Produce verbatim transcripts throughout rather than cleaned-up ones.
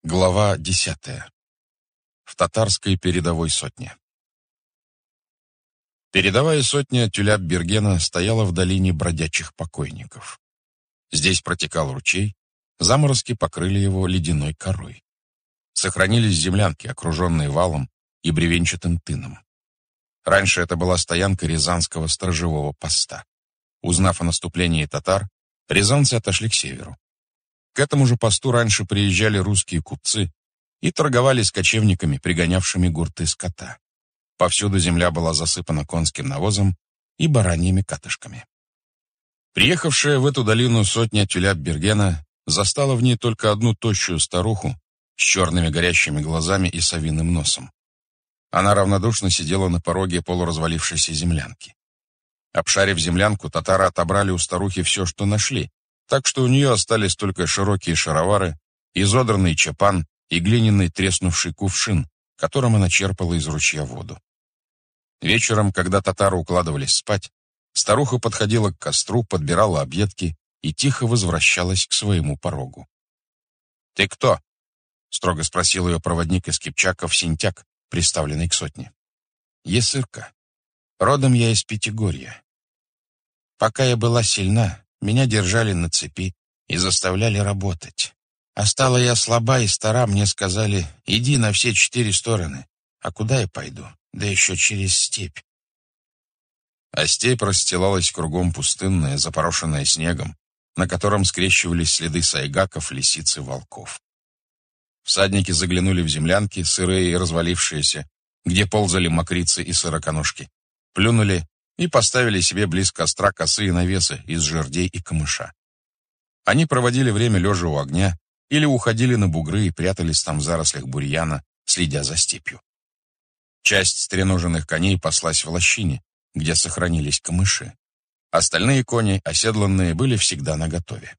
Глава десятая. В татарской передовой сотне. Передовая сотня Тюляб-Бергена стояла в долине бродячих покойников. Здесь протекал ручей, заморозки покрыли его ледяной корой. Сохранились землянки, окруженные валом и бревенчатым тыном. Раньше это была стоянка рязанского сторожевого поста. Узнав о наступлении татар, рязанцы отошли к северу. К этому же посту раньше приезжали русские купцы и торговали с кочевниками, пригонявшими гурты скота. Повсюду земля была засыпана конским навозом и бараньими катышками. Приехавшая в эту долину сотня Тюляб-Бергена застала в ней только одну тощую старуху с черными горящими глазами и совиным носом. Она равнодушно сидела на пороге полуразвалившейся землянки. Обшарив землянку, татары отобрали у старухи все, что нашли, так что у нее остались только широкие шаровары, изодранный чапан и глиняный треснувший кувшин, которым она черпала из ручья воду. Вечером, когда татары укладывались спать, старуха подходила к костру, подбирала объедки и тихо возвращалась к своему порогу. «Ты кто?» — строго спросил ее проводник из Кипчаков Синтяк, приставленный к сотне. «Есырка. Родом я из Пятигорья. Пока я была сильна, меня держали на цепи и заставляли работать. А стала я слаба и стара, мне сказали, иди на все четыре стороны. А куда я пойду? Да еще через степь. А степь расстилалась кругом пустынная, запорошенная снегом, на котором скрещивались следы сайгаков, лисиц и волков. Всадники заглянули в землянки, сырые и развалившиеся, где ползали мокрицы и сороконожки, плюнули и поставили себе близ костра косые навесы из жердей и камыша. Они проводили время лежа у огня или уходили на бугры и прятались там в зарослях бурьяна, следя за степью. Часть стреноженных коней паслась в лощине, где сохранились камыши. Остальные кони, оседланные, были всегда наготове.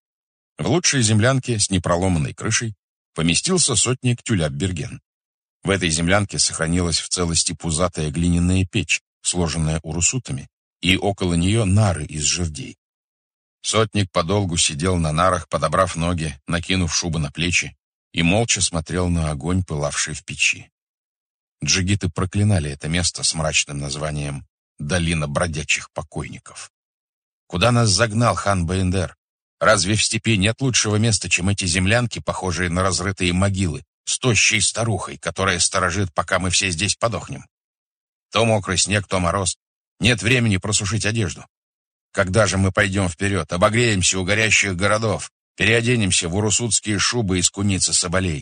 В лучшей землянке с непроломанной крышей поместился сотник Тюляб-Берген. В этой землянке сохранилась в целости пузатая глиняная печь, сложенная урусутами, и около нее нары из жердей. Сотник подолгу сидел на нарах, подобрав ноги, накинув шубу на плечи, и молча смотрел на огонь, пылавший в печи. Джигиты проклинали это место с мрачным названием «Долина бродячих покойников». «Куда нас загнал хан Баендер? Разве в степи нет лучшего места, чем эти землянки, похожие на разрытые могилы, с тощей старухой, которая сторожит, пока мы все здесь подохнем? То мокрый снег, то мороз. Нет времени просушить одежду. Когда же мы пойдем вперед, обогреемся у горящих городов, переоденемся в урусутские шубы из куницы соболей?»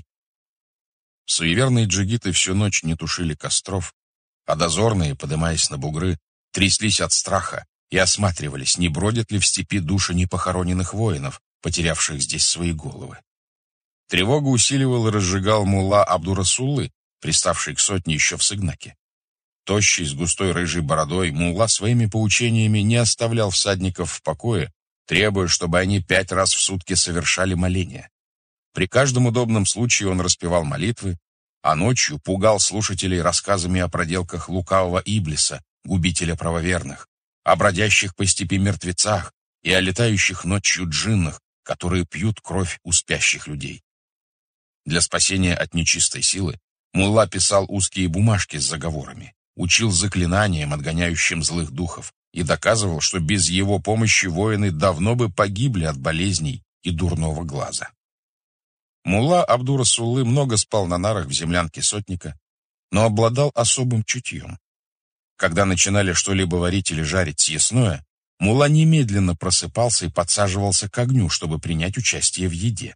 Суеверные джигиты всю ночь не тушили костров, а дозорные, подымаясь на бугры, тряслись от страха и осматривались, не бродят ли в степи души непохороненных воинов, потерявших здесь свои головы. Тревогу усиливал и разжигал мулла Абдурасуллы, приставший к сотне еще в Сыгнаке. Тощий, с густой рыжей бородой, мулла своими поучениями не оставлял всадников в покое, требуя, чтобы они пять раз в сутки совершали моления. При каждом удобном случае он распевал молитвы, а ночью пугал слушателей рассказами о проделках лукавого Иблиса, губителя правоверных, о бродящих по степи мертвецах и о летающих ночью джиннах, которые пьют кровь у спящих людей. Для спасения от нечистой силы мулла писал узкие бумажки с заговорами, учил заклинаниям, отгоняющим злых духов, и доказывал, что без его помощи воины давно бы погибли от болезней и дурного глаза. Мулла Абдурасуллы много спал на нарах в землянке сотника, но обладал особым чутьем. Когда начинали что-либо варить или жарить съестное, мулла немедленно просыпался и подсаживался к огню, чтобы принять участие в еде.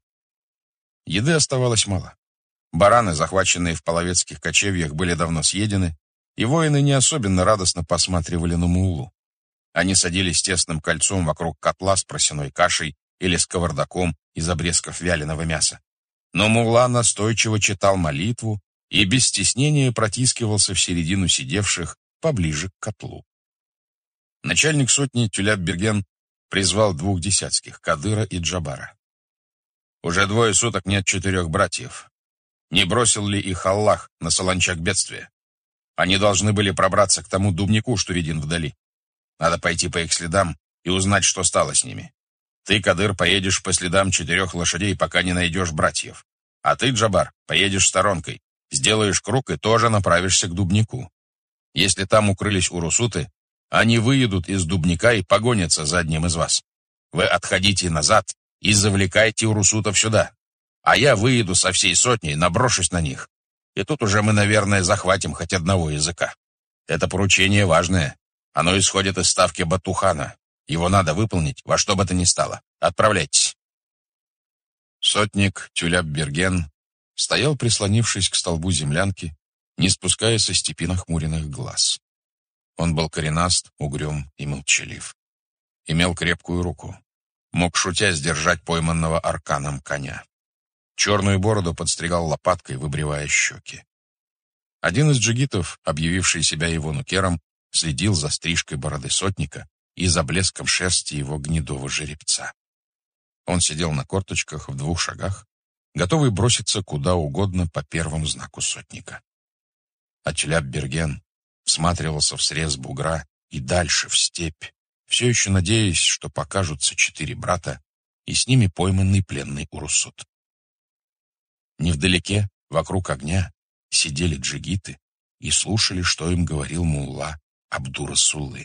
Еды оставалось мало. Бараны, захваченные в половецких кочевьях, были давно съедены, и воины не особенно радостно посматривали на муллу. Они садились тесным кольцом вокруг котла с просяной кашей или сковородком из обрезков вяленого мяса. Но мулла настойчиво читал молитву и без стеснения протискивался в середину сидевших поближе к котлу. Начальник сотни Тюляб-Берген призвал двух десятских, Кадыра и Джабара. «Уже двое суток нет четырех братьев. Не бросил ли их Аллах на солончак бедствия? Они должны были пробраться к тому дубнику, что виден вдали. Надо пойти по их следам и узнать, что стало с ними. Ты, Кадыр, поедешь по следам четырех лошадей, пока не найдешь братьев. А ты, Джабар, поедешь сторонкой, сделаешь круг и тоже направишься к Дубнику. Если там укрылись урусуты, они выедут из Дубника и погонятся за одним из вас. Вы отходите назад и завлекайте урусутов сюда. А я выеду со всей сотней, наброшусь на них. И тут уже мы, наверное, захватим хоть одного языка. Это поручение важное. Оно исходит из ставки Батухана. Его надо выполнить во что бы то ни стало. Отправляйтесь. Сотник Тюляб-Берген стоял, прислонившись к столбу землянки, не спуская со степи нахмуренных глаз. Он был коренаст, угрюм и молчалив. Имел крепкую руку. Мог, шутя, сдержать пойманного арканом коня. Черную бороду подстригал лопаткой, выбривая щеки. Один из джигитов, объявивший себя его нукером, следил за стрижкой бороды сотника и за блеском шерсти его гнедого жеребца. Он сидел на корточках в двух шагах, готовый броситься куда угодно по первому знаку сотника. А Тюляб-Берген всматривался в срез бугра и дальше в степь, все еще надеясь, что покажутся четыре брата и с ними пойманный пленный урусут. Невдалеке, вокруг огня, сидели джигиты и слушали, что им говорил мулла Абду-Расулы.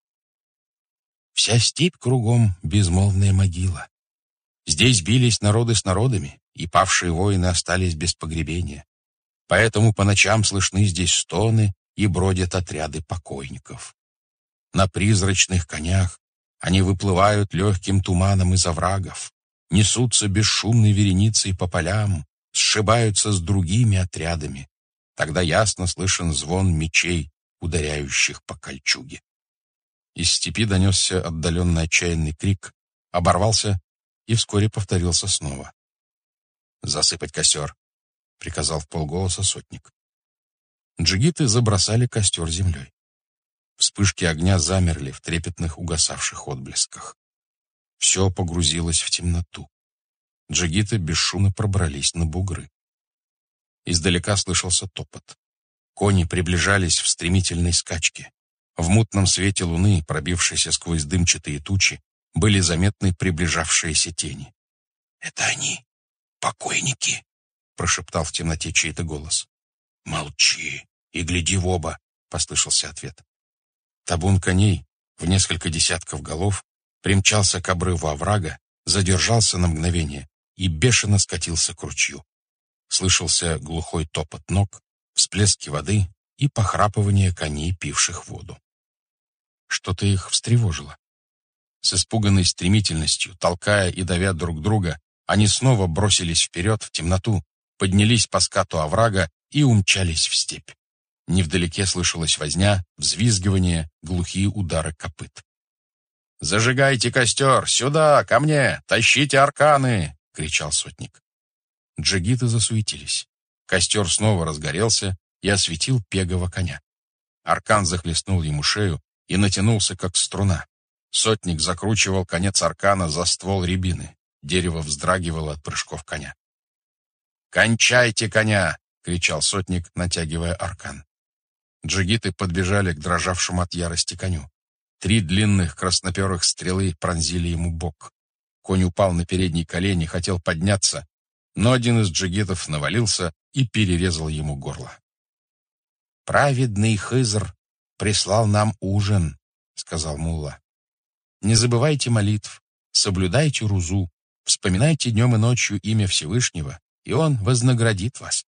Вся степь кругом — безмолвная могила. Здесь бились народы с народами, и павшие воины остались без погребения. Поэтому по ночам слышны здесь стоны и бродят отряды покойников. На призрачных конях они выплывают легким туманом из оврагов, несутся бесшумной вереницей по полям, сшибаются с другими отрядами. Тогда ясно слышен звон мечей, ударяющих по кольчуге. Из степи донесся отдаленный отчаянный крик, оборвался и вскоре повторился снова. «Засыпать костер», — приказал вполголоса сотник. Джигиты забросали костер землей. Вспышки огня замерли в трепетных угасавших отблесках. Все погрузилось в темноту. Джигиты бесшумно пробрались на бугры. Издалека слышался топот. Кони приближались в стремительной скачке. В мутном свете луны, пробившейся сквозь дымчатые тучи, были заметны приближавшиеся тени. «Это они, покойники!» — прошептал в темноте чей-то голос. «Молчи и гляди в оба!» — послышался ответ. Табун коней, в несколько десятков голов, примчался к обрыву оврага, задержался на мгновение и бешено скатился к ручью. Слышался глухой топот ног, всплески воды и похрапывание коней, пивших воду. Что-то их встревожило. С испуганной стремительностью, толкая и давя друг друга, они снова бросились вперед в темноту, поднялись по скату оврага и умчались в степь. Невдалеке слышалась возня, взвизгивание, глухие удары копыт. «Зажигайте костер! Сюда, ко мне! Тащите арканы!» — кричал сотник. Джигиты засуетились. Костер снова разгорелся и осветил пегого коня. Аркан захлестнул ему шею и натянулся, как струна. Сотник закручивал конец аркана за ствол рябины. Дерево вздрагивало от прыжков коня. «Кончайте коня!» — кричал сотник, натягивая аркан. Джигиты подбежали к дрожавшему от ярости коню. Три длинных красноперых стрелы пронзили ему бок. Конь упал на передние колени, хотел подняться, но один из джигитов навалился и перерезал ему горло. «Праведный Хызр прислал нам ужин», — сказал мулла. «Не забывайте молитв, соблюдайте рузу, вспоминайте днем и ночью имя Всевышнего, и он вознаградит вас».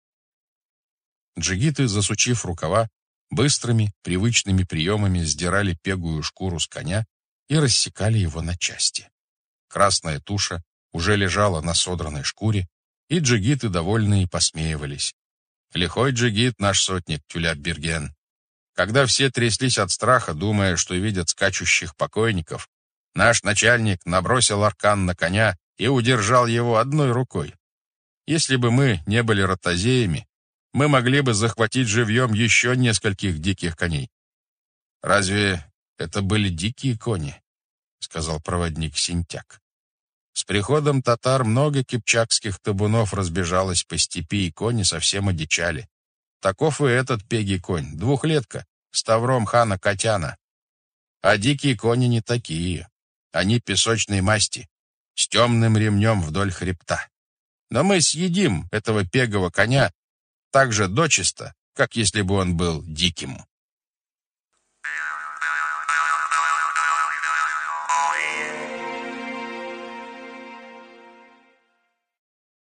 Джигиты, засучив рукава, быстрыми, привычными приемами сдирали пегую шкуру с коня и рассекали его на части. Красная туша уже лежала на содранной шкуре, и джигиты, довольные, посмеивались. Лихой джигит наш сотник Тюляб-Берген. Когда все тряслись от страха, думая, что видят скачущих покойников, наш начальник набросил аркан на коня и удержал его одной рукой. Если бы мы не были ротозеями, мы могли бы захватить живьем еще нескольких диких коней. «Разве это были дикие кони?» — сказал проводник Синтяк. С приходом татар много кипчакских табунов разбежалось по степи, и кони совсем одичали. Таков и этот пегий конь, двухлетка, с тавром хана Катяна. А дикие кони не такие. Они песочной масти, с темным ремнем вдоль хребта. Но мы съедим этого пегого коня так же дочисто, как если бы он был диким.